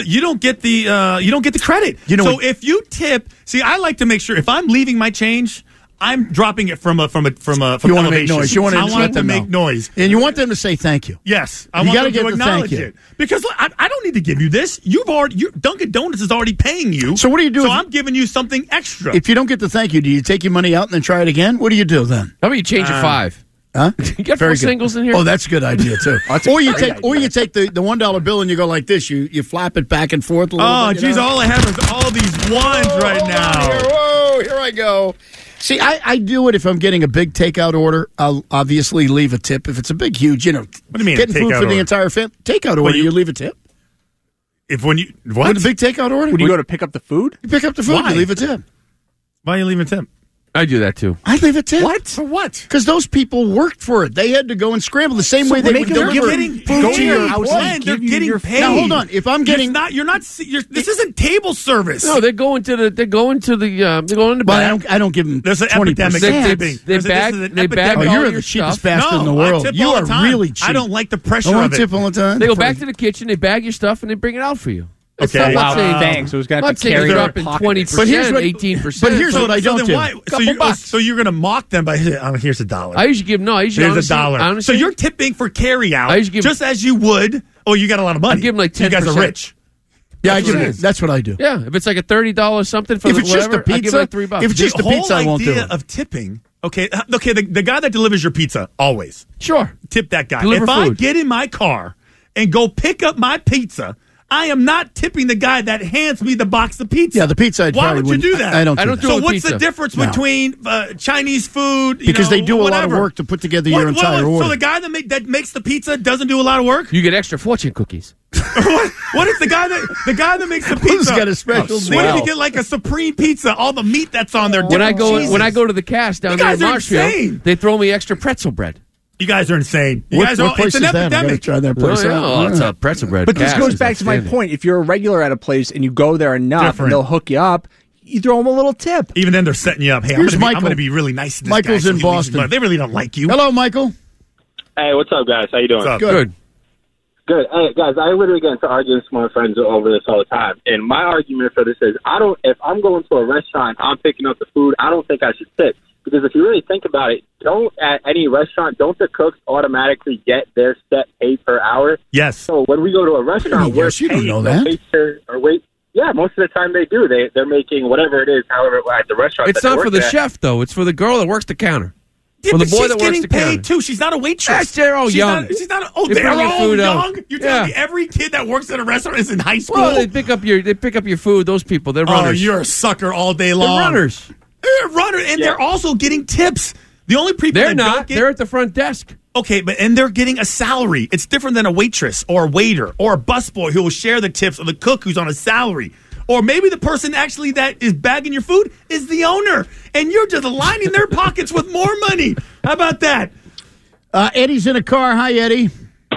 the credit. You know so what- if you tip, see, I like to make sure if I'm leaving my change, I'm dropping it from You want to make elevation. noise. You want I to want it to make noise. and you want them to say thank you. Yes, I You want gotta them get to the thank acknowledge you. it because look, I don't need to give you this. Dunkin' Donuts is already paying you. So what do you do So if- I'm giving you something extra. If you don't get the thank you, do you take your money out and then try it again? What do you do then? How about you change your 5? Huh? You got Very 4 good. singles in here? Oh, that's a good idea too. That's a or you great take the $1 bill and you go like this. You flap it back and forth a little Oh, bit. you geez, know? all I have is all these ones right Hold on now. here. Whoa, here I go. See, I do it if I'm getting a big takeout order. I'll obviously leave a tip. If it's a big, huge, What do you mean, getting a food takeout for the order? entire family. Takeout order, you- you leave a tip. If when you what? With a big takeout order, Would you go to pick up the food? you pick up the food, Why? you leave a tip. Why are you leaving tip? I do that too. I leave a tip. What? For what? Because those people worked for it. They had to go and scramble the same way they make would them deliver getting- food go to to your your house house. and They're give you getting your paid. Now hold on. If I'm getting, This isn't table service. No, they're going to the well, back. I don't give them. There's an 20%. epidemic They- of they- tipping. they There's a- bag- this is an they bag epidemic. Oh, all you're your the cheapest stuff. bastard No, in the I world. tip You all are the time. really cheap. I don't like the pressure Oh, I of it. tip all the time. They go back to the kitchen, they bag your stuff, and they bring it out for you. It's Okay. not Wow. saying, Thanks. So it's going to I'm have not to saying carry you're your dropping pockets. 20%, But here's what- 18%. but here's what I don't then do. why? Couple bucks. So you're going to mock them by here's $1. I usually give Here's honestly, $1. honestly, So you're tipping for carry out, I usually give- just as you would. Oh, you got a lot of money. I give them like You guys 10%. are rich. Yeah, I That's give what it it. is. That's what I do. Yeah, if it's like a $30 something for If the it's just whatever, a I give pizza, like $3. if it's just the a pizza, whole I won't do idea it. of tipping. Okay, the guy that delivers your pizza always Sure. tip that guy. Deliver if I food. get in my car and go pick up my pizza, I am not tipping the guy that hands me the box of pizza. Yeah, the pizza. Why probably would you do wouldn't- that? I don't. I do don't that. do it So with what's pizza. the difference No. between Chinese food? Because they do a lot of whatever. work to put together your entire So order. the guy that makes the pizza doesn't do a lot of work. You get extra fortune cookies. What is the guy that makes the pizza? Who's got a special What if deal? you get like a supreme pizza? All the meat that's on there. When I different cheeses. go to the cast down You there guys in are Marshfield, insane. they throw me extra pretzel bread. You guys are insane. You guys What are. place It's an is that? I gotta epidemic. try that place out. Oh, it's a pretzel bread. But this Cass goes is back to my outstanding. point. If you're a regular at a place and you go there enough Different. and they'll hook you up, you throw them a little tip. Even then, they're setting you up. Hey, Here's I'm Michael. going to be really nice to this Michael's guy, so in he leaves Boston. me alone. They really don't like you. Hello, Michael. Hey, what's up, guys? How you doing? What's up? Good. Good. Hey, guys, I literally get into arguments with my friends over this all the time. And my argument for this is, if I'm going to a restaurant, I'm picking up the food, I don't think I should tip. Because if you really think about it, at any restaurant, don't the cooks automatically get their set pay per hour? Yes. So when we go to a restaurant, we're you don't paying know the that. waiter or wait. Yeah, most of the time they do. They're making whatever it is, however, at the restaurant. It's that they not for work the at. chef, though. It's for the girl that works the counter. Yeah, or the but boy she's that works getting the paid counter. too. She's not a waitress. They're all young. They're all They bring your food out. young. You're telling me every kid that works at a restaurant is in high school? Well, they pick up your food. Those people, they're runners. Oh, you're a sucker all day long. They're runners. They're runners, and they're also getting tips. The only people They're that not. don't get, They're at the front desk. Okay, and they're getting a salary. It's different than a waitress or a waiter or a busboy who will share the tips, or the cook who's on a salary. Or maybe the person actually that is bagging your food is the owner, and you're just lining their pockets with more money. How about that? Eddie's in a car. Hi, Eddie.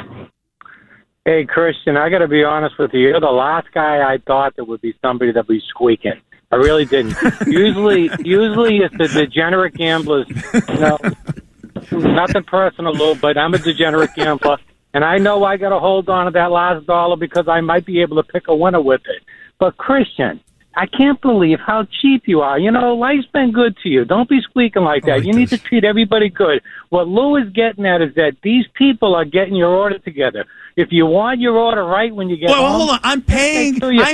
Hey, Christian, I got to be honest with you. You're the last guy I thought that would be somebody that would be squeaking. I really didn't. Usually it's the degenerate gamblers. You know, nothing personal, Lou, but I'm a degenerate gambler, and I know I got to hold on to that last dollar because I might be able to pick a winner with it. But, Christian, I can't believe how cheap you are. You know, life's been good to you. Don't be squeaking like that. You need to treat everybody good. What Lou is getting at is that these people are getting your order together. If you want your order right when you get home... Well, hold on. I'm paying for my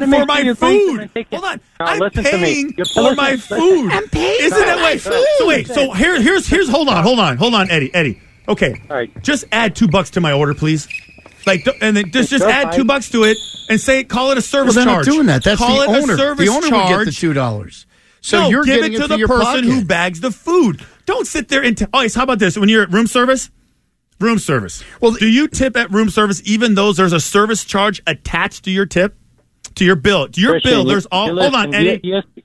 food. Hold on. I'm paying for my food. I'm paying Isn't that way? So wait. So here's hold on, Eddie. Okay. All right. Just add $2 to my order, please. And then just add $2 to it and call it a service Well, they're charge. not doing that. That's call the it owner. A service the owner charge. would get the $2. So no, you're give getting it to for the your person pocket. who bags the food. Don't sit there and how about this? When you're at room service. Well, do you tip at room service even though there's a service charge attached to your tip? To your bill. To your Christian, bill, there's all... Hold on, Eddie.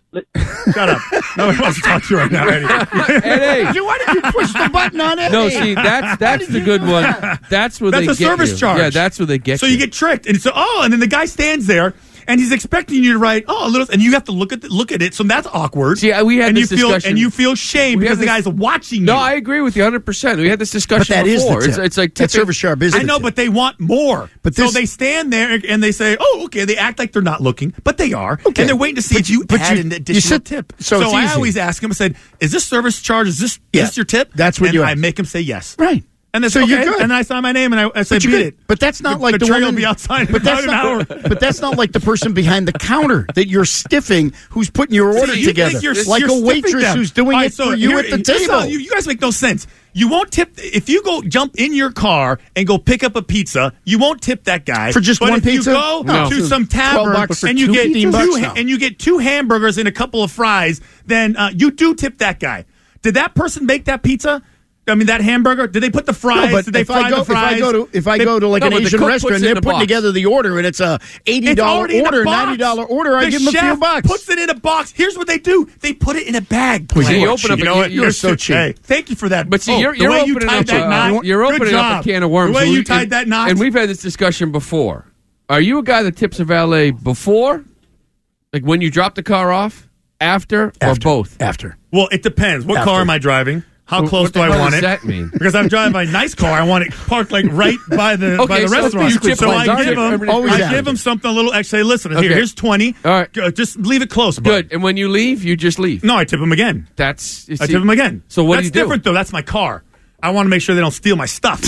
Shut up. Nobody wants to talk to you right now, Eddie. Eddie. Why did you push the button on Eddie? No, see, that's the good one. That's where they get a service you. charge. Yeah, that's where they get so you. you get tricked. And so, and then the guy stands there, and he's expecting you to write, a little... And you have to look at it, so that's awkward. See, we had this discussion. And you feel shame because the guy's watching you. No, I agree with you 100%. We had this discussion But that before. is the tip. It's like that service charge is I know, but they want more. So they stand there and they say, okay. They act like they're not looking, but they are. Okay. And they're waiting to see if you add an additional tip. So it's I easy. always ask him, I said, is this service charge, is this your tip? That's what and you I ask. make him say yes. Right. And then So okay. you're good. And I sign my name and I say, beat it. But that's not like the tray woman. will be outside But in that's about an not. hour. But that's not like the person behind the counter that you're stiffing, who's putting your order See, you together, think you're like you're a stiffing waitress them. who's doing All right, it so for you here- at the this is how table. you guys make no sense. You won't tip if you go jump in your car and go pick up a pizza. You won't tip that guy For just but one if pizza? You go No. to some $12 tavern for and you two get $15 now. and you get 2 hamburgers and a couple of fries. Then you do tip that guy. Did that person make that pizza? I mean, that hamburger. Did they put the fries? No, but Did they if fry I go, the fries? if I go to like No, an but the Asian cook restaurant, puts it they're in a putting box. together the order, and it's a It's $80 already in a order, box. $90 order. I The give them a few chef bucks. Puts it in a box. Here's what they do: they put it in a bag. Well, you Glenn. open up You a know can- what? you're so cheap. Hey, thank you for that. But see, Oh, you're the way you opening tied up that knot. you're Good opening up job. a can of worms. The way Lou, you tied that knot. And we've had this discussion before. Are you a guy that tips a valet before, like when you drop the car off, after, or both? After. Well, it depends. What After. car am I driving? How What close the do I hell want does it? that mean? Because I'm driving a nice car. I want it parked like right by the Okay, so restaurant. you tip So both. I give Always them after. something a little extra. Hey, listen, Okay. here's 20. All right. Just leave it close. Bud. Good. And when you leave, you just leave. No, I tip them again. That's I tip them again. So what That's do you do? different though. That's my car. I want to make sure they don't steal my stuff.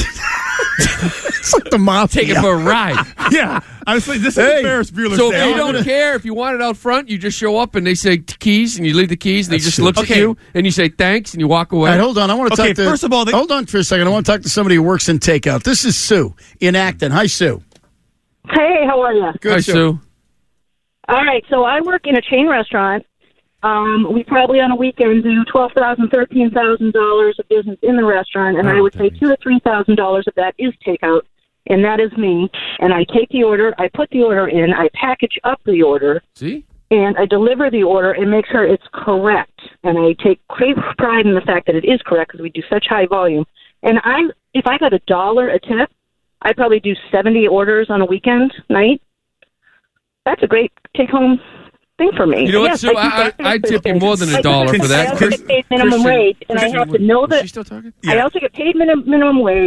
It's like the mafia. Take it for a ride. Yeah. I was like, this is Ferris Bueller's So Day. if you I'm don't gonna- care, if you want it out front, you just show up and they say keys, and you leave the keys, and he That's just true. looks at Okay. you, and you say thanks, and you walk away. All right, hold on. I want to Okay, talk to. first of all, hold on for a second. I want to talk to somebody who works in takeout. This is Sue in Acton. Hi, Sue. Hey, how are you? Good, Hi, Sue. All right, so I work in a chain restaurant. We probably on a weekend do $12,000, $13,000 of business in the restaurant, and I would say $2,000 to $3,000 of that is takeout, and that is me. And I take the order, I put the order in, I package up the order, See? and I deliver the order and make sure it's correct. And I take great pride in the fact that it is correct because we do such high volume. And if I got $1 a tip, I'd probably do 70 orders on a weekend night. That's a great take-home thing for me. You know what, Yes, Sue? I I'd tip you more than $1 for that. I also get paid minimum wage, and I have to know that. Is she still talking? I also get paid minimum wage.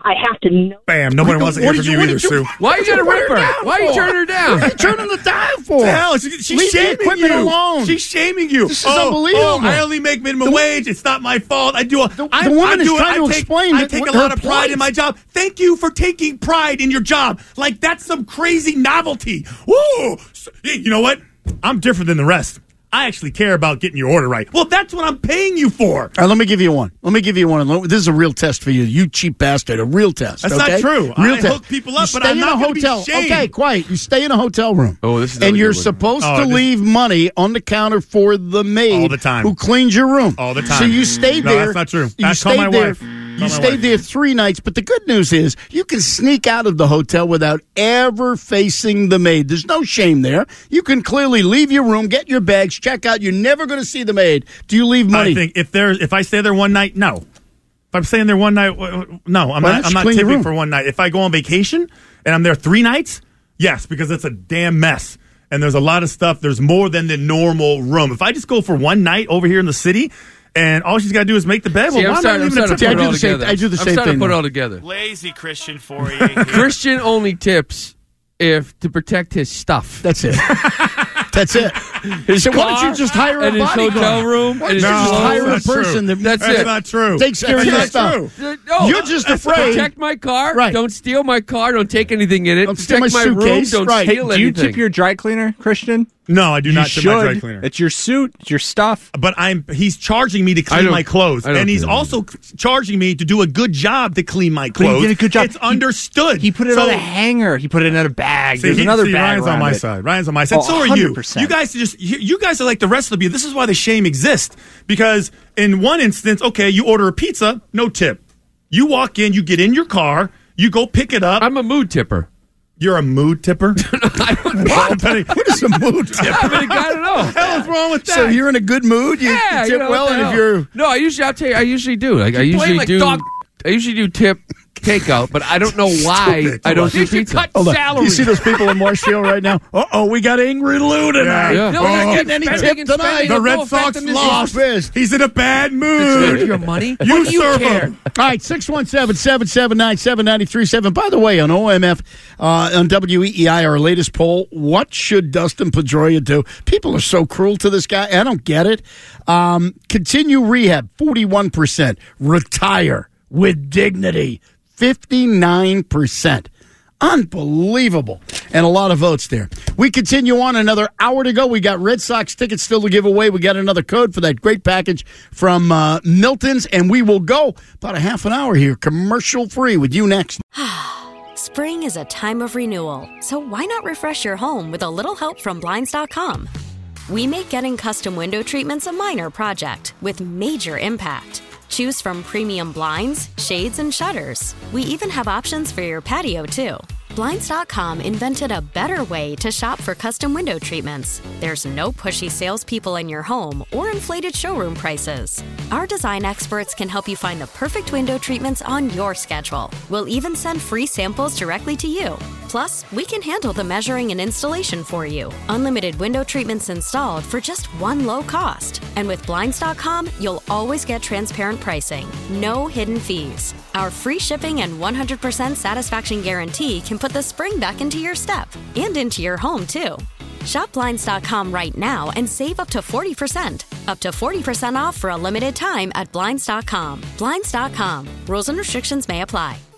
I have to know. Bam. Nobody wants to hear from you either, Sue. Why you gonna rip her? Why you turning her down? What are you turning the dial for? Hell, she's Leave the shaming equipment you. alone. She's shaming you. This is unbelievable. I only make minimum wage. It's not my fault. I do. The woman is trying to explain I that take a her lot of pride plight. in my job. Thank you for taking pride in your job. Like that's some crazy novelty. Woo! You know what? I'm different than the rest. I actually care about getting your order right. Well, that's what I'm paying you for. All right, let me give you one. This is a real test for you, you cheap bastard. A real test. That's okay? not true. Real I hook people up, but I'm not going to be shamed. Okay, quiet. You stay in a hotel room. Oh, this is and you're supposed to leave money on the counter for the maid all the time who cleans your room. All the time. So you stayed there. No, that's not true. You Call my stayed there. wife. You stayed there 3 nights, but the good news is you can sneak out of the hotel without ever facing the maid. There's no shame there. You can clearly leave your room, get your bags, check out. You're never going to see the maid. Do you leave money? I think if I stay there one night, no. If I'm staying there one night, no. I'm not tipping for one night. If I go on vacation and I'm there 3 nights, yes, because it's a damn mess. And there's a lot of stuff. There's more than the normal room. If I just go for one night over here in the city, and all she's got to do is make the bed. See, well, I'm starting to put it all together. I do the same thing. I'm starting to put it all together. Lazy Christian Fourier. Christian only tips if to protect his stuff. That's it. That's it. His So why car don't you just hire a and his bodyguard? hotel room. Why and don't you his just hire a that's person true. That's That's it. not true. Takes care of your That's stuff. not true. No, You're just afraid. Protect my car. Right. Don't steal my car. Don't take anything in it. Don't steal Protect my room. suitcase. Don't Right. steal Do you anything. tip your dry cleaner, Christian? No, I do not tip my dry should. cleaner. It's your suit. It's your stuff. But he's charging me to I clean don't- my clothes, I don't and he's do that. also charging me to do a good job to clean my But he clothes. did a good job. It's understood. He put it on a hanger. He put it in a bag. There's another bag Ryan's on around my it. side. Ryan's on my side. Oh, So are you. 100%. You guys are like the rest of you. This is why the shame exists. Because in one instance, okay, you order a pizza, no tip. You walk in, you get in your car, you go pick it up. I'm a mood tipper. You're a mood tipper? What is a mood tip? I don't know. What the hell is wrong with that? So you're in a good mood. You Yeah, tip you know, well, what the and if hell? you're No, I'll tell you, I usually do. Like I You're playing usually like do. I usually do tip takeout, but I don't know why I don't do pizza. Hold on. You see those people in Marshfield right now? We got Angry Lou tonight. Yeah. No, we're not getting any tip tonight. The Red Sox lost. He's in a bad mood. Your money? You What do serve care? him. All right, 617-779-7937. By the way, on OMF, on WEEI, our latest poll, what should Dustin Pedroia do? People are so cruel to this guy. I don't get it. Continue rehab, 41%. Retire with dignity, 59%. Unbelievable. And a lot of votes there. We continue on, another hour to go. We got Red Sox tickets still to give away. We got another code for that great package from Milton's, and we will go about a half an hour here, commercial free, with you next. Spring is a time of renewal, so why not refresh your home with a little help from Blinds.com? We make getting custom window treatments a minor project with major impact. Choose from premium blinds, shades, and shutters. We even have options for your patio, too. Blinds.com invented a better way to shop for custom window treatments. There's no pushy salespeople in your home or inflated showroom prices. Our design experts can help you find the perfect window treatments on your schedule. We'll even send free samples directly to you. Plus, we can handle the measuring and installation for you. Unlimited window treatments installed for just one low cost. And with Blinds.com, you'll always get transparent pricing. No hidden fees. Our free shipping and 100% satisfaction guarantee can put the spring back into your step and into your home, too. Shop Blinds.com right now and save up to 40%. Up to 40% off for a limited time at Blinds.com. Blinds.com. Rules and restrictions may apply.